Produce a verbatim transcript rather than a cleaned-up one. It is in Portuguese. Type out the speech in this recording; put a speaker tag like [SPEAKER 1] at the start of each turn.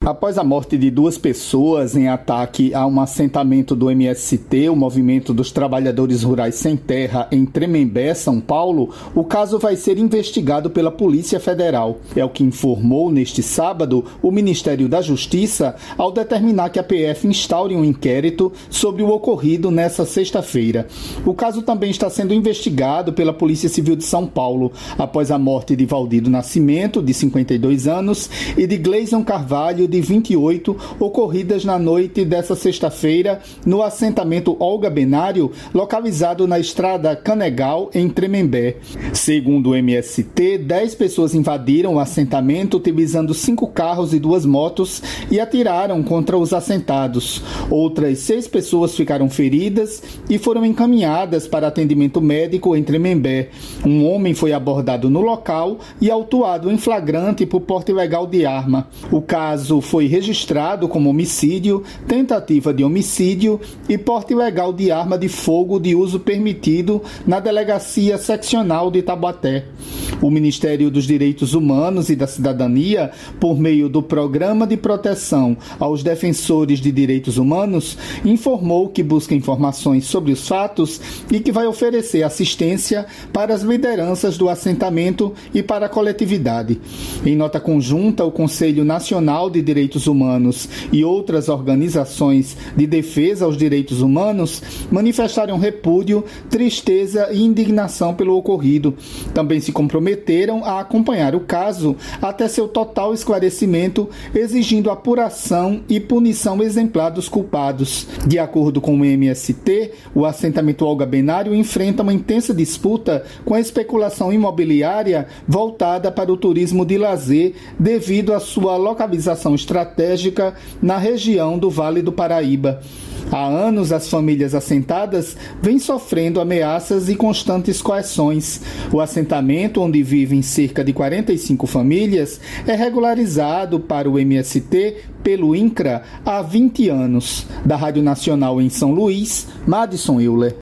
[SPEAKER 1] Após a morte de duas pessoas em ataque a um assentamento do M S T, o Movimento dos Trabalhadores Rurais Sem Terra, em Tremembé, São Paulo, o caso vai ser investigado pela Polícia Federal. É o que informou neste sábado o Ministério da Justiça ao determinar que a P F instaure um inquérito sobre o ocorrido nesta sexta-feira. O caso também está sendo investigado pela Polícia Civil de São Paulo, após a morte de Valdido Nascimento, de cinquenta e dois anos, e de Gleison Carvalho, de vinte e oito, ocorridas na noite dessa sexta-feira no assentamento Olga Benário, localizado na estrada Canegal, em Tremembé. Segundo o M S T, dez pessoas invadiram o assentamento utilizando cinco carros e duas motos e atiraram contra os assentados. Outras seis pessoas ficaram feridas e foram encaminhadas para atendimento médico em Tremembé. Um homem foi abordado no local e autuado em flagrante por porte ilegal de arma. O caso foi registrado como homicídio, tentativa de homicídio e porte ilegal de arma de fogo de uso permitido na Delegacia Seccional de Taubaté. O Ministério dos Direitos Humanos e da Cidadania, por meio do Programa de Proteção aos Defensores de Direitos Humanos, informou que busca informações sobre os fatos e que vai oferecer assistência para as lideranças do assentamento e para a coletividade. Em nota conjunta, o Conselho Nacional de Direitos Humanos e outras organizações de defesa aos direitos humanos manifestaram repúdio, tristeza e indignação pelo ocorrido. Também se comprometeram a acompanhar o caso até seu total esclarecimento, exigindo apuração e punição exemplar dos culpados. De acordo com o M S T, o assentamento Olga Benário enfrenta uma intensa disputa com a especulação imobiliária voltada para o turismo de lazer devido à sua localização estratégica na região do Vale do Paraíba. Há anos, as famílias assentadas vêm sofrendo ameaças e constantes coerções. O assentamento, onde vivem cerca de quarenta e cinco famílias, é regularizado para o M S T pelo INCRA há vinte anos. Da Rádio Nacional em São Luís, Madison Euler.